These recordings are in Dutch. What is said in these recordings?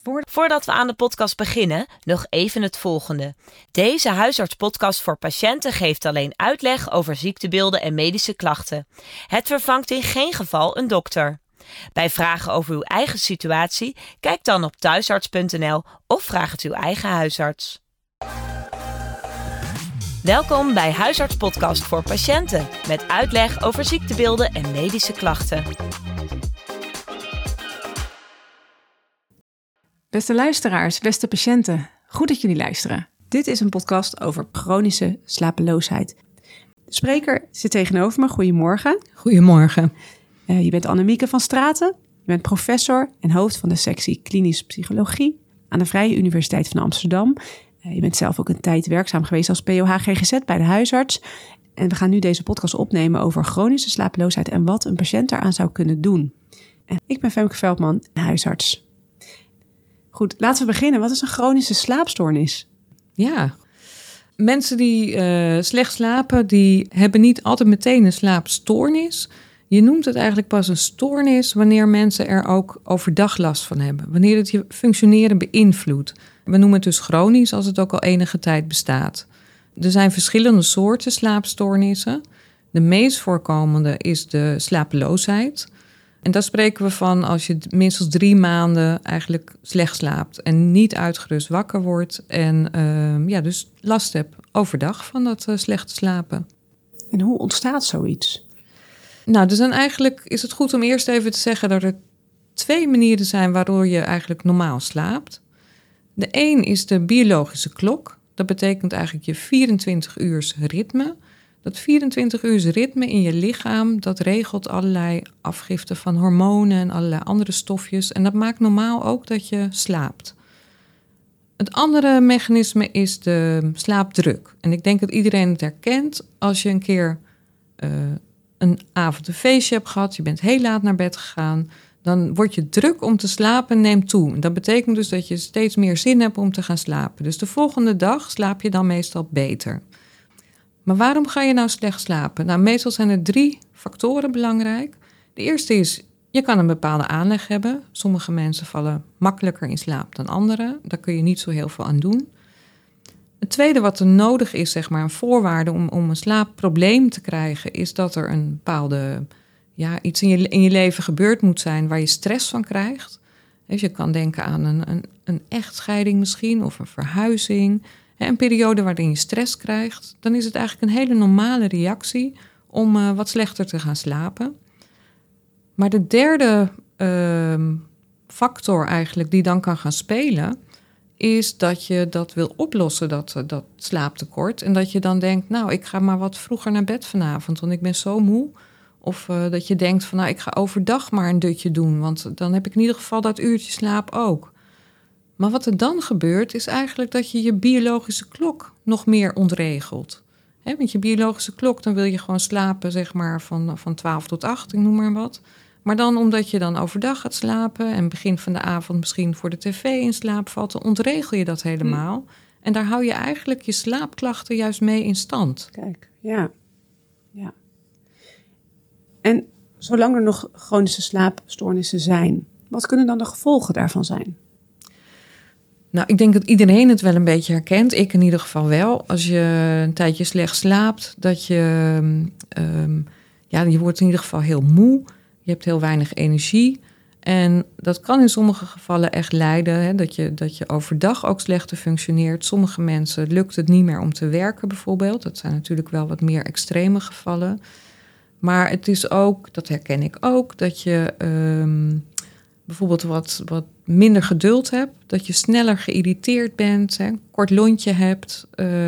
Voordat we aan de podcast beginnen, nog even het volgende. Deze huisartspodcast voor patiënten geeft alleen uitleg over ziektebeelden en medische klachten. Het vervangt in geen geval een dokter. Bij vragen over uw eigen situatie, kijk dan op thuisarts.nl of vraag het uw eigen huisarts. Welkom bij Huisartspodcast voor patiënten, met uitleg over ziektebeelden en medische klachten. Beste luisteraars, beste patiënten, goed dat jullie luisteren. Dit is een podcast over chronische slapeloosheid. De spreker zit tegenover me. Goedemorgen. Goedemorgen. Je bent Annemieke van Straten. Je bent professor en hoofd van de sectie klinische psychologie aan de Vrije Universiteit van Amsterdam. Je bent zelf ook een tijd werkzaam geweest als POH GGZ bij de huisarts. En we gaan nu deze podcast opnemen over chronische slapeloosheid en wat een patiënt daaraan zou kunnen doen. En ik ben Femke Veldman, huisarts. Goed, laten we beginnen. Wat is een chronische slaapstoornis? Ja, mensen die slecht slapen, die hebben niet altijd meteen een slaapstoornis. Je noemt het eigenlijk pas een stoornis wanneer mensen er ook overdag last van hebben. Wanneer het je functioneren beïnvloedt. We noemen het dus chronisch als het ook al enige tijd bestaat. Er zijn verschillende soorten slaapstoornissen. De meest voorkomende is de slapeloosheid. En daar spreken we van als je minstens 3 maanden eigenlijk slecht slaapt en niet uitgerust wakker wordt en dus last hebt overdag van dat slechte slapen. En hoe ontstaat zoiets? Nou, dus dan eigenlijk is het goed om eerst even te zeggen dat er 2 manieren zijn waardoor je eigenlijk normaal slaapt. De een is de biologische klok. Dat betekent eigenlijk je 24 uur ritme. Dat 24 uur ritme in je lichaam, dat regelt allerlei afgifte van hormonen en allerlei andere stofjes. En dat maakt normaal ook dat je slaapt. Het andere mechanisme is de slaapdruk. En ik denk dat iedereen het herkent als je een keer een avond een feestje hebt gehad. Je bent heel laat naar bed gegaan. Dan wordt je druk om te slapen neemt toe. Dat betekent dus dat je steeds meer zin hebt om te gaan slapen. Dus de volgende dag slaap je dan meestal beter. Maar waarom ga je nou slecht slapen? Nou, meestal zijn er 3 factoren belangrijk. De eerste is, je kan een bepaalde aanleg hebben. Sommige mensen vallen makkelijker in slaap dan anderen. Daar kun je niet zo heel veel aan doen. Het tweede wat er nodig is, zeg maar, een voorwaarde om een slaapprobleem te krijgen, is dat er een bepaalde, iets in je leven gebeurd moet zijn waar je stress van krijgt. Dus je kan denken aan een echtscheiding misschien of een verhuizing. Een periode waarin je stress krijgt, dan is het eigenlijk een hele normale reactie om wat slechter te gaan slapen. Maar de derde factor eigenlijk die dan kan gaan spelen, is dat je dat wil oplossen, dat slaaptekort. En dat je dan denkt, nou, ik ga maar wat vroeger naar bed vanavond, want ik ben zo moe. Of dat je denkt van, nou, ik ga overdag maar een dutje doen, want dan heb ik in ieder geval dat uurtje slaap ook. Maar wat er dan gebeurt, is eigenlijk dat je je biologische klok nog meer ontregelt. Want je biologische klok, dan wil je gewoon slapen, zeg maar, van 12 tot 8, ik noem maar wat. Maar dan, omdat je dan overdag gaat slapen en begin van de avond misschien voor de tv in slaap valt, dan ontregel je dat helemaal. En daar hou je eigenlijk je slaapklachten juist mee in stand. Kijk, ja. En zolang er nog chronische slaapstoornissen zijn, wat kunnen dan de gevolgen daarvan zijn? Nou, ik denk dat iedereen het wel een beetje herkent. Ik in ieder geval wel. Als je een tijdje slecht slaapt, dat je wordt in ieder geval heel moe. Je hebt heel weinig energie. En dat kan in sommige gevallen echt leiden, dat je overdag ook slechter functioneert. Sommige mensen lukt het niet meer om te werken bijvoorbeeld. Dat zijn natuurlijk wel wat meer extreme gevallen. Maar het is ook, dat herken ik ook, dat je bijvoorbeeld wat minder geduld hebt, dat je sneller geïrriteerd bent, kort lontje hebt,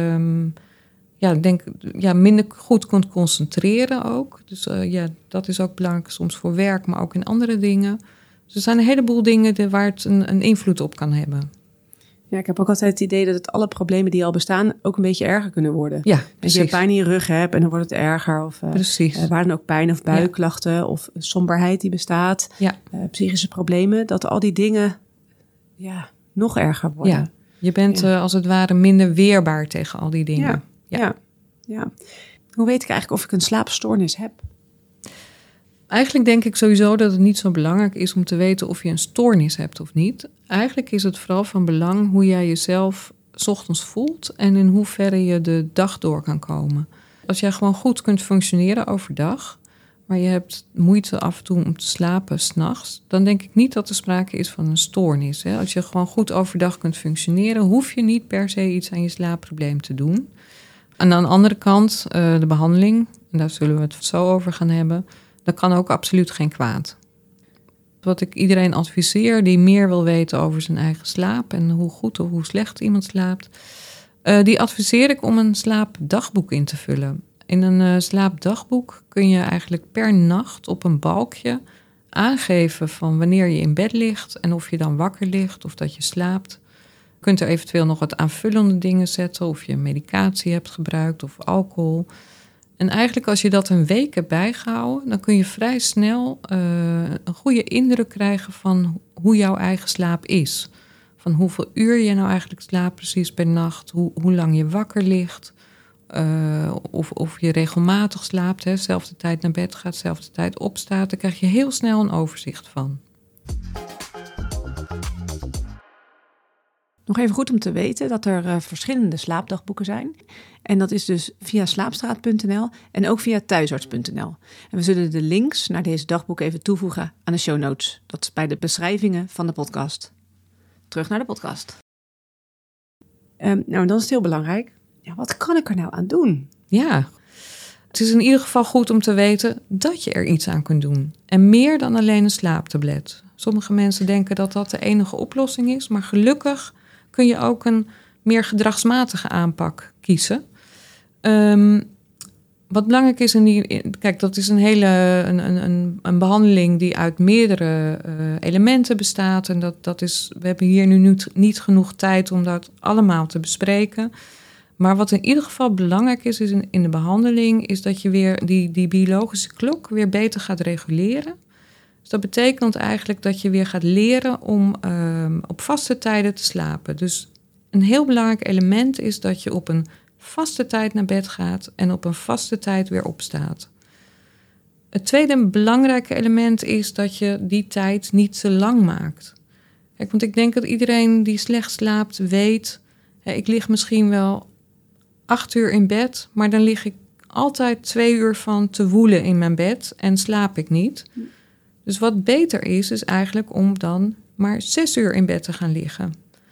minder goed kunt concentreren ook. Dus dat is ook belangrijk soms voor werk, maar ook in andere dingen. Dus er zijn een heleboel dingen waar het een invloed op kan hebben. Ja, ik heb ook altijd het idee dat het alle problemen die al bestaan ook een beetje erger kunnen worden. Ja, als je pijn in je rug hebt en dan wordt het erger. Of waar dan ook pijn of buikklachten of somberheid die bestaat. Ja. Psychische problemen, dat al die dingen nog erger worden. Ja, je bent als het ware minder weerbaar tegen al die dingen. Ja. Hoe weet ik eigenlijk of ik een slaapstoornis heb? Eigenlijk denk ik sowieso dat het niet zo belangrijk is om te weten of je een stoornis hebt of niet. Eigenlijk is het vooral van belang hoe jij jezelf 's ochtends voelt en in hoeverre je de dag door kan komen. Als jij gewoon goed kunt functioneren overdag, maar je hebt moeite af en toe om te slapen 's nachts, dan denk ik niet dat er sprake is van een stoornis. Hè. Als je gewoon goed overdag kunt functioneren, hoef je niet per se iets aan je slaapprobleem te doen. En aan de andere kant, de behandeling, en daar zullen we het zo over gaan hebben, dat kan ook absoluut geen kwaad. Wat ik iedereen adviseer die meer wil weten over zijn eigen slaap en hoe goed of hoe slecht iemand slaapt, die adviseer ik om een slaapdagboek in te vullen. In een slaapdagboek kun je eigenlijk per nacht op een balkje aangeven van wanneer je in bed ligt en of je dan wakker ligt of dat je slaapt. Je kunt er eventueel nog wat aanvullende dingen zetten of je medicatie hebt gebruikt of alcohol. En eigenlijk als je dat een week hebt bijgehouden, dan kun je vrij snel een goede indruk krijgen van hoe jouw eigen slaap is. Van hoeveel uur je nou eigenlijk slaapt precies per nacht, hoe lang je wakker ligt, of je regelmatig slaapt, hè, zelfde tijd naar bed gaat, zelfde tijd opstaat. Daar krijg je heel snel een overzicht van. Nog even goed om te weten dat er verschillende slaapdagboeken zijn. En dat is dus via slaapstraat.nl en ook via thuisarts.nl. En we zullen de links naar deze dagboek even toevoegen aan de show notes. Dat is bij de beschrijvingen van de podcast. Terug naar de podcast. Dan is het heel belangrijk. Ja, wat kan ik er nou aan doen? Ja, het is in ieder geval goed om te weten dat je er iets aan kunt doen. En meer dan alleen een slaaptablet. Sommige mensen denken dat dat de enige oplossing is, maar gelukkig kun je ook een meer gedragsmatige aanpak kiezen. Wat belangrijk is kijk, dat is een behandeling die uit meerdere elementen bestaat. En we hebben hier nu niet genoeg tijd om dat allemaal te bespreken. Maar wat in ieder geval belangrijk is in de behandeling, is dat je weer die biologische klok weer beter gaat reguleren. Dus dat betekent eigenlijk dat je weer gaat leren om op vaste tijden te slapen. Dus een heel belangrijk element is dat je op een vaste tijd naar bed gaat en op een vaste tijd weer opstaat. Het tweede belangrijke element is dat je die tijd niet te lang maakt. Kijk, want ik denk dat iedereen die slecht slaapt weet, ik lig misschien wel 8 uur in bed, maar dan lig ik altijd 2 uur van te woelen in mijn bed en slaap ik niet. Dus wat beter is eigenlijk om dan maar 6 uur in bed te gaan liggen.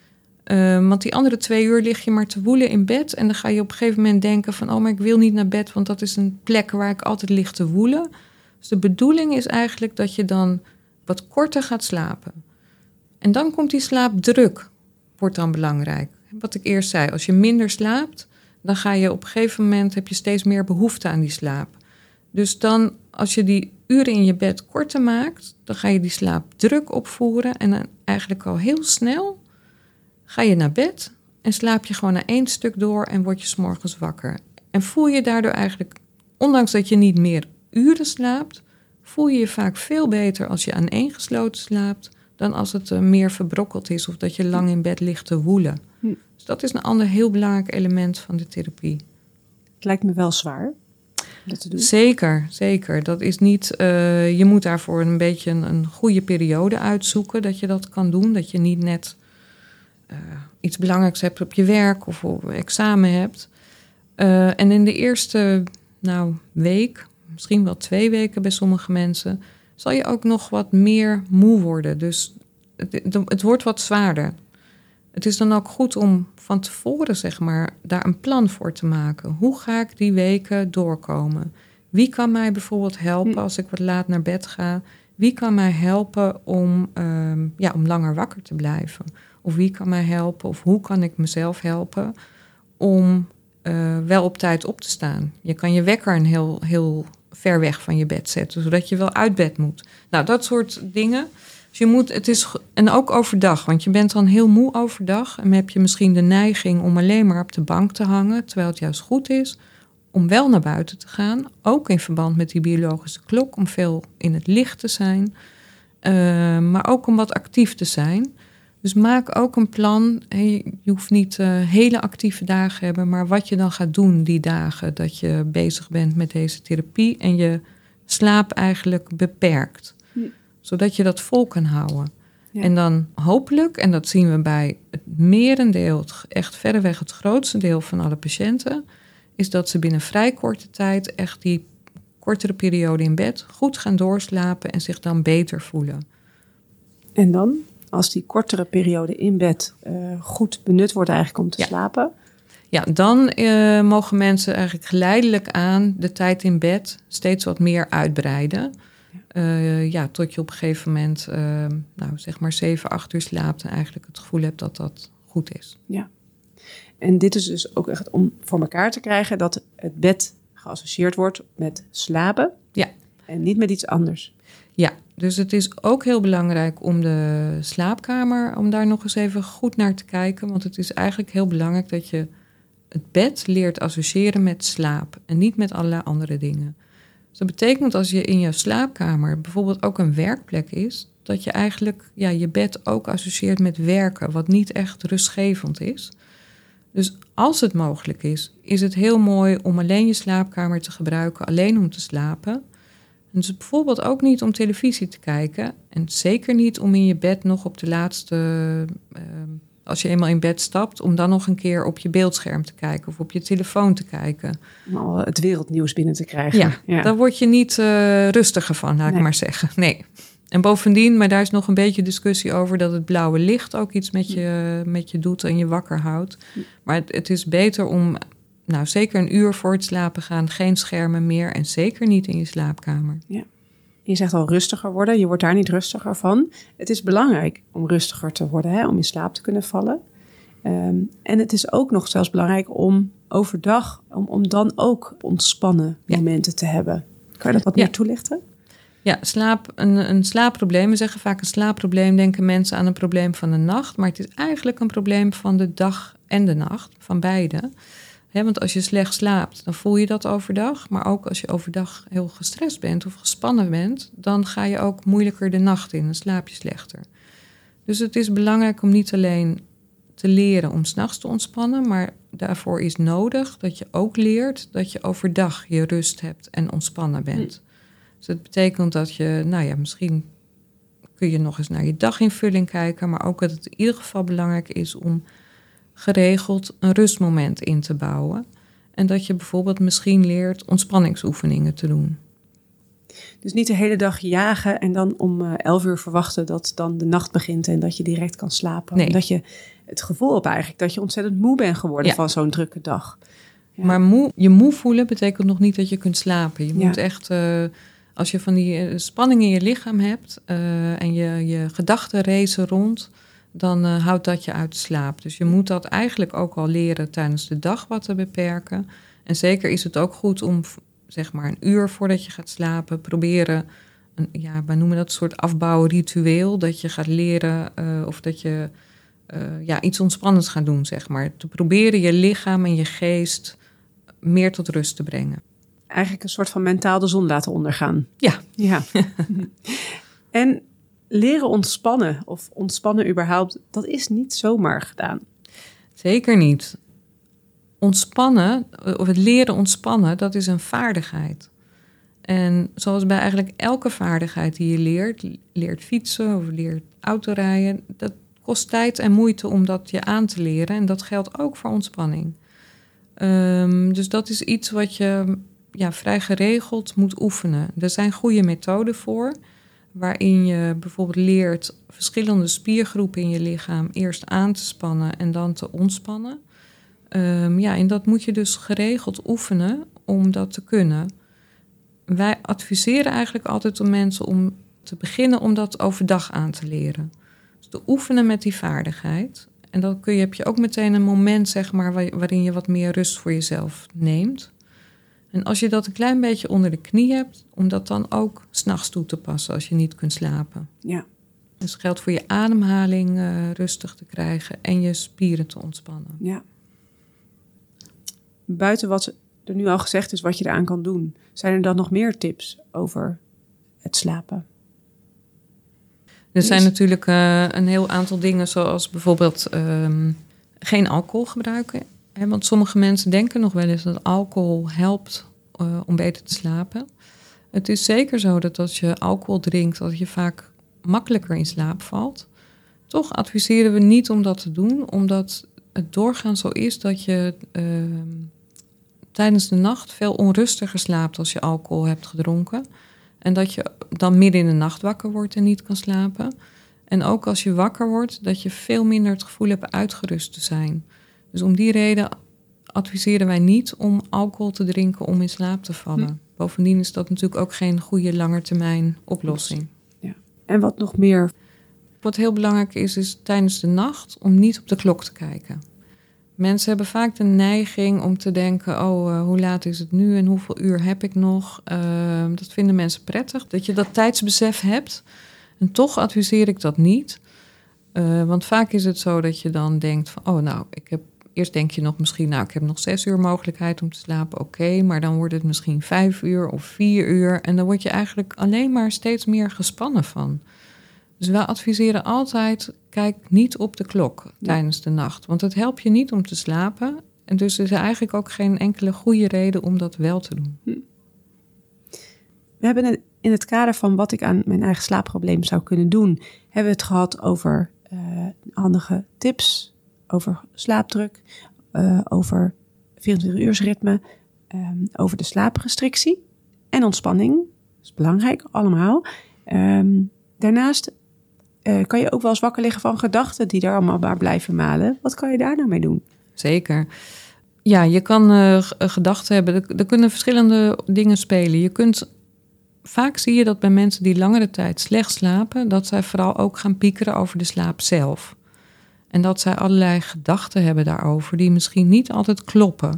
Want die andere 2 uur lig je maar te woelen in bed en dan ga je op een gegeven moment denken van, maar ik wil niet naar bed, want dat is een plek waar ik altijd lig te woelen. Dus de bedoeling is eigenlijk dat je dan wat korter gaat slapen. En dan komt die slaapdruk, wordt dan belangrijk. Wat ik eerst zei, als je minder slaapt, dan ga je op een gegeven moment, heb je steeds meer behoefte aan die slaap. Dus dan, als je die uren in je bed korter maakt, dan ga je die slaapdruk opvoeren en dan eigenlijk al heel snel ga je naar bed en slaap je gewoon naar 1 stuk door en word je 's morgens wakker. En voel je daardoor eigenlijk, ondanks dat je niet meer uren slaapt, voel je je vaak veel beter als je aaneengesloten slaapt dan als het meer verbrokkeld is of dat je lang in bed ligt te woelen. Dus dat is een ander heel belangrijk element van de therapie. Het lijkt me wel zwaar om dat te doen. Zeker. Dat is niet, je moet daarvoor een beetje een goede periode uitzoeken dat je dat kan doen. Dat je niet net iets belangrijks hebt op je werk of op examen hebt. En in de eerste week, misschien wel 2 weken bij sommige mensen, zal je ook nog wat meer moe worden. Dus het wordt wat zwaarder. Het is dan ook goed om van tevoren, zeg maar, daar een plan voor te maken. Hoe ga ik die weken doorkomen? Wie kan mij bijvoorbeeld helpen als ik wat laat naar bed ga? Wie kan mij helpen om langer wakker te blijven? Of wie kan mij helpen, of hoe kan ik mezelf helpen om wel op tijd op te staan? Je kan je wekker een heel ver weg van je bed zetten, zodat je wel uit bed moet. Nou, dat soort dingen. Dus en ook overdag, want je bent dan heel moe overdag en heb je misschien de neiging om alleen maar op de bank te hangen, terwijl het juist goed is om wel naar buiten te gaan, ook in verband met die biologische klok, om veel in het licht te zijn, maar ook om wat actief te zijn. Dus maak ook een plan. Je hoeft niet hele actieve dagen te hebben, maar wat je dan gaat doen die dagen dat je bezig bent met deze therapie en je slaap eigenlijk beperkt. Zodat je dat vol kan houden. Ja. En dan hopelijk, en dat zien we bij het merendeel, echt verreweg het grootste deel van alle patiënten, is dat ze binnen vrij korte tijd echt die kortere periode in bed goed gaan doorslapen en zich dan beter voelen. En dan, als die kortere periode in bed goed benut wordt eigenlijk om te slapen? Ja, dan mogen mensen eigenlijk geleidelijk aan de tijd in bed steeds wat meer uitbreiden. Tot je op een gegeven moment, zeg maar 7, 8 uur slaapt en eigenlijk het gevoel hebt dat dat goed is. Ja. En dit is dus ook echt om voor elkaar te krijgen dat het bed geassocieerd wordt met slapen. Ja. En niet met iets anders. Ja, dus het is ook heel belangrijk om de slaapkamer, om daar nog eens even goed naar te kijken. Want het is eigenlijk heel belangrijk dat je het bed leert associëren met slaap en niet met allerlei andere dingen. Dus dat betekent als je in je slaapkamer bijvoorbeeld ook een werkplek is, dat je eigenlijk je bed ook associeert met werken, wat niet echt rustgevend is. Dus als het mogelijk is het heel mooi om alleen je slaapkamer te gebruiken, alleen om te slapen. En dus bijvoorbeeld ook niet om televisie te kijken. En zeker niet om in je bed nog op de laatste, als je eenmaal in bed stapt, om dan nog een keer op je beeldscherm te kijken of op je telefoon te kijken. Om al het wereldnieuws binnen te krijgen. Ja. Daar word je niet rustiger van, laat ik maar zeggen. Nee. En bovendien, maar daar is nog een beetje discussie over dat het blauwe licht ook iets met je doet en je wakker houdt. Maar het is beter om, zeker een uur voor het slapen gaan, geen schermen meer en zeker niet in je slaapkamer. Ja. Je zegt al rustiger worden, je wordt daar niet rustiger van. Het is belangrijk om rustiger te worden, om in slaap te kunnen vallen. En het is ook nog zelfs belangrijk om overdag, om dan ook ontspannen momenten te hebben. Kan je dat wat meer toelichten? Ja, een slaapprobleem. We zeggen vaak een slaapprobleem, denken mensen aan een probleem van de nacht. Maar het is eigenlijk een probleem van de dag en de nacht, van beide. Want als je slecht slaapt, dan voel je dat overdag. Maar ook als je overdag heel gestrest bent of gespannen bent, dan ga je ook moeilijker de nacht in en slaap je slechter. Dus het is belangrijk om niet alleen te leren om 's nachts te ontspannen, maar daarvoor is nodig dat je ook leert dat je overdag je rust hebt en ontspannen bent. Dus dat betekent dat je, misschien kun je nog eens naar je daginvulling kijken, maar ook dat het in ieder geval belangrijk is om geregeld een rustmoment in te bouwen. En dat je bijvoorbeeld misschien leert ontspanningsoefeningen te doen. Dus niet de hele dag jagen en dan om 11 uur verwachten dat dan de nacht begint en dat je direct kan slapen. Nee. Omdat je het gevoel hebt eigenlijk dat je ontzettend moe bent geworden van zo'n drukke dag. Ja. Maar je moe voelen betekent nog niet dat je kunt slapen. Je moet echt, als je van die spanning in je lichaam hebt en je gedachten racen rond, dan houdt dat je uit de slaap. Dus je moet dat eigenlijk ook al leren tijdens de dag wat te beperken. En zeker is het ook goed om, zeg maar, een uur voordat je gaat slapen, proberen, wij noemen dat een soort afbouwritueel, dat je gaat leren of dat je iets ontspannends gaat doen, zeg maar. Te proberen je lichaam en je geest meer tot rust te brengen. Eigenlijk een soort van mentaal de zon laten ondergaan. Ja. En leren ontspannen of ontspannen überhaupt, dat is niet zomaar gedaan. Zeker niet. Ontspannen, of het leren ontspannen, dat is een vaardigheid. En zoals bij eigenlijk elke vaardigheid die je leert fietsen of leert autorijden, dat kost tijd en moeite om dat je aan te leren. En dat geldt ook voor ontspanning. Dus dat is iets wat je vrij geregeld moet oefenen. Er zijn goede methoden voor, waarin je bijvoorbeeld leert verschillende spiergroepen in je lichaam eerst aan te spannen en dan te ontspannen. En dat moet je dus geregeld oefenen om dat te kunnen. Wij adviseren eigenlijk altijd om mensen om te beginnen om dat overdag aan te leren. Dus te oefenen met die vaardigheid. En dan heb je ook meteen een moment, zeg maar, waarin je wat meer rust voor jezelf neemt. En als je dat een klein beetje onder de knie hebt, om dat dan ook 's nachts toe te passen als je niet kunt slapen. Ja. Dus het geldt voor je ademhaling rustig te krijgen en je spieren te ontspannen. Ja. Buiten wat er nu al gezegd is, wat je eraan kan doen, zijn er dan nog meer tips over het slapen? Er zijn natuurlijk een heel aantal dingen, zoals bijvoorbeeld geen alcohol gebruiken. Want sommige mensen denken nog wel eens dat alcohol helpt om beter te slapen. Het is zeker zo dat als je alcohol drinkt, dat je vaak makkelijker in slaap valt. Toch adviseren we niet om dat te doen, omdat het doorgaans zo is dat je tijdens de nacht veel onrustiger slaapt als je alcohol hebt gedronken. En dat je dan midden in de nacht wakker wordt en niet kan slapen. En ook als je wakker wordt, dat je veel minder het gevoel hebt uitgerust te zijn. Dus om die reden adviseren wij niet om alcohol te drinken om in slaap te vallen. Bovendien is dat natuurlijk ook geen goede langetermijn oplossing. Ja. En wat nog meer? Wat heel belangrijk is tijdens de nacht om niet op de klok te kijken. Mensen hebben vaak de neiging om te denken, hoe laat is het nu en hoeveel uur heb ik nog? Dat vinden mensen prettig, dat je dat tijdsbesef hebt. En toch adviseer ik dat niet. Want vaak is het zo dat je dan denkt van, eerst denk je nog misschien, ik heb nog 6 uur mogelijkheid om te slapen. Oké, maar dan wordt het misschien 5 uur of 4 uur. En dan word je eigenlijk alleen maar steeds meer gespannen van. Dus wij adviseren altijd, kijk niet op de klok tijdens de nacht. Want het helpt je niet om te slapen. En dus is er eigenlijk ook geen enkele goede reden om dat wel te doen. We hebben in het kader van wat ik aan mijn eigen slaapprobleem zou kunnen doen, hebben we het gehad over handige tips, over slaapdruk, over 24-uursritme, over de slaaprestrictie en ontspanning. Dat is belangrijk, allemaal. Daarnaast kan je ook wel eens wakker liggen van gedachten die daar allemaal maar blijven malen. Wat kan je daar nou mee doen? Zeker. Ja, je kan gedachten hebben. Er kunnen verschillende dingen spelen. Vaak zie je dat bij mensen die langere tijd slecht slapen, dat zij vooral ook gaan piekeren over de slaap zelf. En dat zij allerlei gedachten hebben daarover die misschien niet altijd kloppen.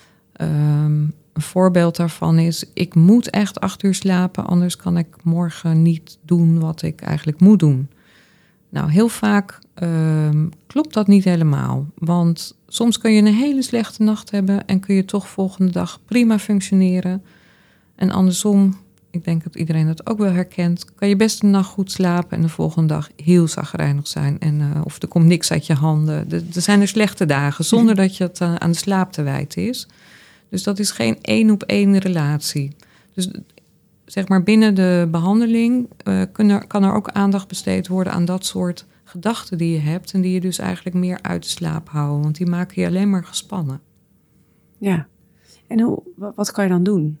Een voorbeeld daarvan is, ik moet echt 8 uur slapen, anders kan ik morgen niet doen wat ik eigenlijk moet doen. Nou, heel vaak klopt dat niet helemaal. Want soms kun je een hele slechte nacht hebben en kun je toch volgende dag prima functioneren. En andersom, ik denk dat iedereen dat ook wel herkent, kan je best een nacht goed slapen en de volgende dag heel chagrijnig zijn. Of er komt niks uit je handen. Er zijn er slechte dagen zonder dat je het aan de slaap te wijten is. Dus dat is geen 1-op-1 relatie. Dus zeg maar binnen de behandeling kan er ook aandacht besteed worden aan dat soort gedachten die je hebt en die je dus eigenlijk meer uit de slaap houden. Want die maken je alleen maar gespannen. Ja, en wat kan je dan doen?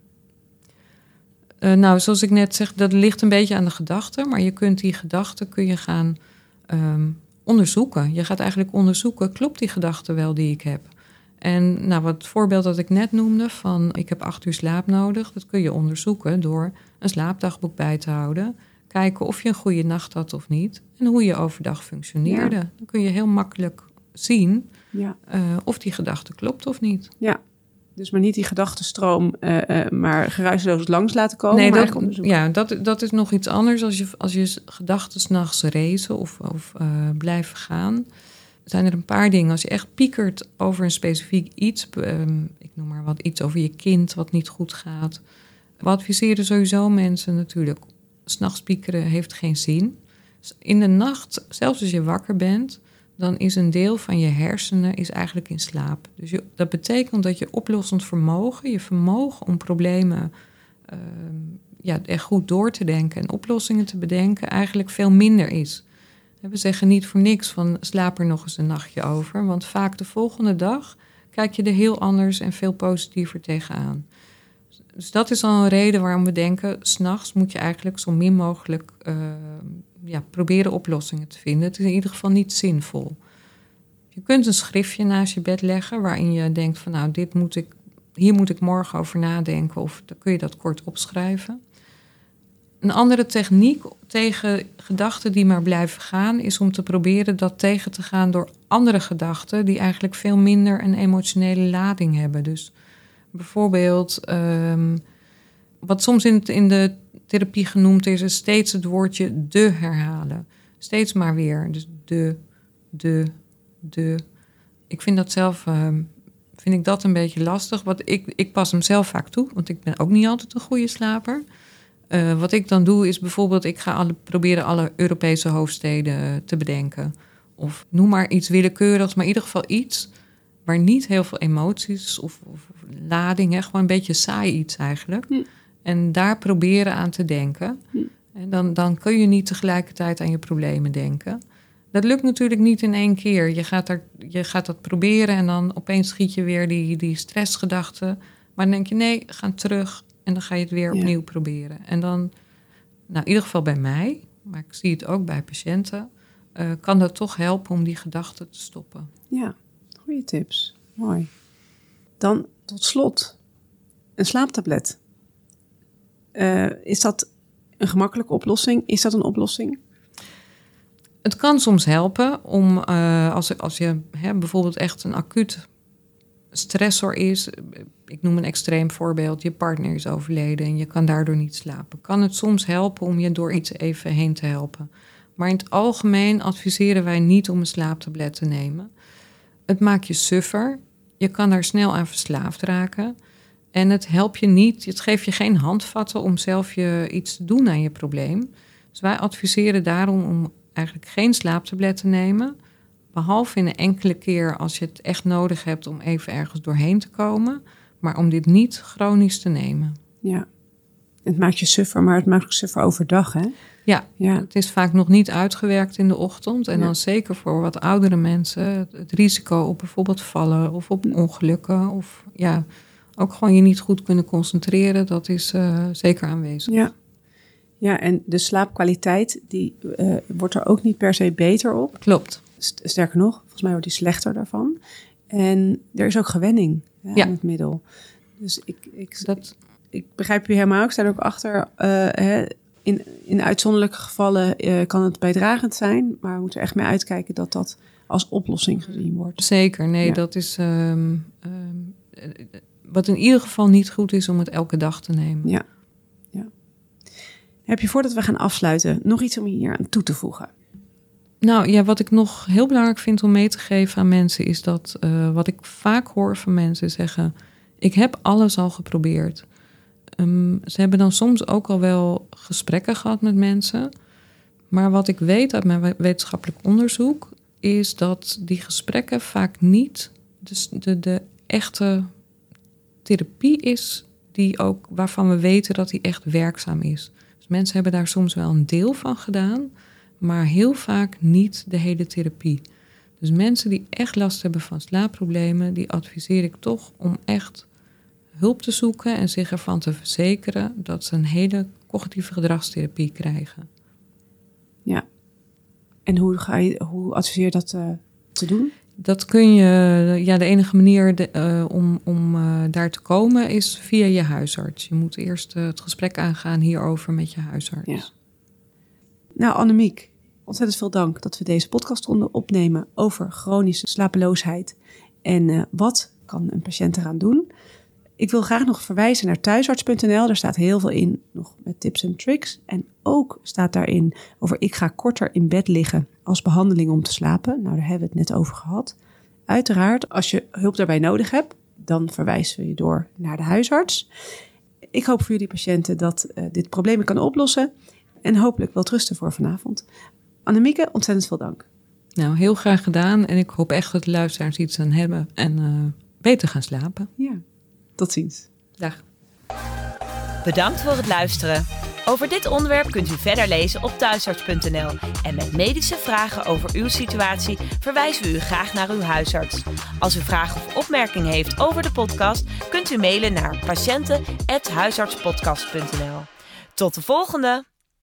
Zoals ik net zeg, dat ligt een beetje aan de gedachten. Maar je kunt die gedachten gaan onderzoeken. Je gaat eigenlijk onderzoeken, klopt die gedachte wel die ik heb? En wat voorbeeld dat ik net noemde van ik heb 8 uur slaap nodig, dat kun je onderzoeken door een slaapdagboek bij te houden. Kijken of je een goede nacht had of niet en hoe je overdag functioneerde. Ja. Dan kun je heel makkelijk zien of die gedachte klopt of niet. Ja, dus maar niet die gedachtenstroom maar geruisloos langs laten komen. Nee, dat is nog iets anders. Als je gedachten 's nachts racen of blijven gaan, zijn er een paar dingen. Als je echt piekert over een specifiek iets, ik noem maar wat, iets over je kind wat niet goed gaat. We adviseren sowieso mensen natuurlijk, 's nachts piekeren heeft geen zin. In de nacht, zelfs als je wakker bent, dan is een deel van je hersenen eigenlijk in slaap. Dus dat betekent dat je oplossend vermogen, je vermogen om problemen echt goed door te denken en oplossingen te bedenken, eigenlijk veel minder is. We zeggen niet voor niks van slaap er nog eens een nachtje over. Want vaak de volgende dag kijk je er heel anders en veel positiever tegenaan. Dus dat is al een reden waarom we denken, 's nachts moet je eigenlijk zo min mogelijk proberen oplossingen te vinden. Het is in ieder geval niet zinvol. Je kunt een schriftje naast je bed leggen waarin je denkt van hier moet ik morgen over nadenken. Of dan kun je dat kort opschrijven. Een andere techniek tegen gedachten die maar blijven gaan, is om te proberen dat tegen te gaan door andere gedachten die eigenlijk veel minder een emotionele lading hebben. Dus bijvoorbeeld, wat soms in de therapie genoemd is steeds het woordje de herhalen. Steeds maar weer. Dus de. Ik vind dat zelf een beetje lastig. Ik pas hem zelf vaak toe, want ik ben ook niet altijd een goede slaper. Wat ik dan doe is bijvoorbeeld, ik ga proberen alle Europese hoofdsteden te bedenken. Of noem maar iets willekeurigs, maar in ieder geval iets waar niet heel veel emoties of lading, gewoon een beetje saai iets eigenlijk. En daar proberen aan te denken. En dan kun je niet tegelijkertijd aan je problemen denken. Dat lukt natuurlijk niet in 1 keer. Je gaat dat proberen en dan opeens schiet je weer die stressgedachten. Maar dan denk je, nee, ga terug en dan ga je het weer opnieuw proberen. En dan, nou in ieder geval bij mij, maar ik zie het ook bij patiënten, kan dat toch helpen om die gedachten te stoppen. Ja, goede tips. Mooi. Dan tot slot, een slaaptablet. Is dat een gemakkelijke oplossing? Is dat een oplossing? Het kan soms helpen om, als je bijvoorbeeld echt een acuut stressor is. Ik noem een extreem voorbeeld. Je partner is overleden en je kan daardoor niet slapen. Kan het soms helpen om je door iets even heen te helpen. Maar in het algemeen adviseren wij niet om een slaaptablet te nemen. Het maakt je suffer. Je kan daar snel aan verslaafd raken. En het helpt je niet. Het geeft je geen handvatten om zelf iets te doen aan je probleem. Dus wij adviseren daarom om eigenlijk geen slaaptablet te nemen. Behalve in een enkele keer als je het echt nodig hebt om even ergens doorheen te komen. Maar om dit niet chronisch te nemen. Ja, het maakt je suffer, maar het maakt ook suffer overdag, hè? Ja, het is vaak nog niet uitgewerkt in de ochtend. En dan zeker voor wat oudere mensen het risico op bijvoorbeeld vallen of op ongelukken. Of ook gewoon je niet goed kunnen concentreren. Dat is zeker aanwezig. Ja, en de slaapkwaliteit die wordt er ook niet per se beter op. Klopt. Sterker nog, volgens mij wordt die slechter daarvan. En er is ook gewenning aan het middel. Dus ik begrijp u helemaal. Ik sta er ook achter. In uitzonderlijke gevallen kan het bijdragend zijn. Maar we moeten er echt mee uitkijken dat dat als oplossing gezien wordt. Zeker, nee, dat is wat in ieder geval niet goed is om het elke dag te nemen. Ja. Heb je voordat we gaan afsluiten nog iets om hier aan toe te voegen? Nou ja, wat ik nog heel belangrijk vind om mee te geven aan mensen is dat wat ik vaak hoor van mensen zeggen: ik heb alles al geprobeerd. Ze hebben dan soms ook al wel gesprekken gehad met mensen. Maar wat ik weet uit mijn wetenschappelijk onderzoek is dat die gesprekken vaak niet de echte therapie is waarvan we weten dat die echt werkzaam is. Dus mensen hebben daar soms wel een deel van gedaan, maar heel vaak niet de hele therapie. Dus mensen die echt last hebben van slaapproblemen, die adviseer ik toch om echt hulp te zoeken en zich ervan te verzekeren dat ze een hele cognitieve gedragstherapie krijgen. Ja. En hoe adviseer je dat te doen? Dat kun je, de enige manier om daar te komen is via je huisarts. Je moet eerst het gesprek aangaan hierover met je huisarts. Ja. Nou, Annemiek, ontzettend veel dank dat we deze podcast konden opnemen over chronische slapeloosheid. En wat kan een patiënt eraan doen? Ik wil graag nog verwijzen naar thuisarts.nl. Daar staat heel veel in, nog met tips en tricks. En ook staat daarin over ik ga korter in bed liggen als behandeling om te slapen. Nou, daar hebben we het net over gehad. Uiteraard, als je hulp daarbij nodig hebt, dan verwijzen we je door naar de huisarts. Ik hoop voor jullie patiënten dat dit probleem kan oplossen. En hopelijk wel rusten voor vanavond. Annemieke, ontzettend veel dank. Nou, heel graag gedaan. En ik hoop echt dat de luisteraars iets aan hebben en beter gaan slapen. Ja. Tot ziens. Dag. Bedankt voor het luisteren. Over dit onderwerp kunt u verder lezen op thuisarts.nl. En met medische vragen over uw situatie verwijzen we u graag naar uw huisarts. Als u vragen of opmerkingen heeft over de podcast, kunt u mailen naar patiënten@huisartspodcast.nl. Tot de volgende!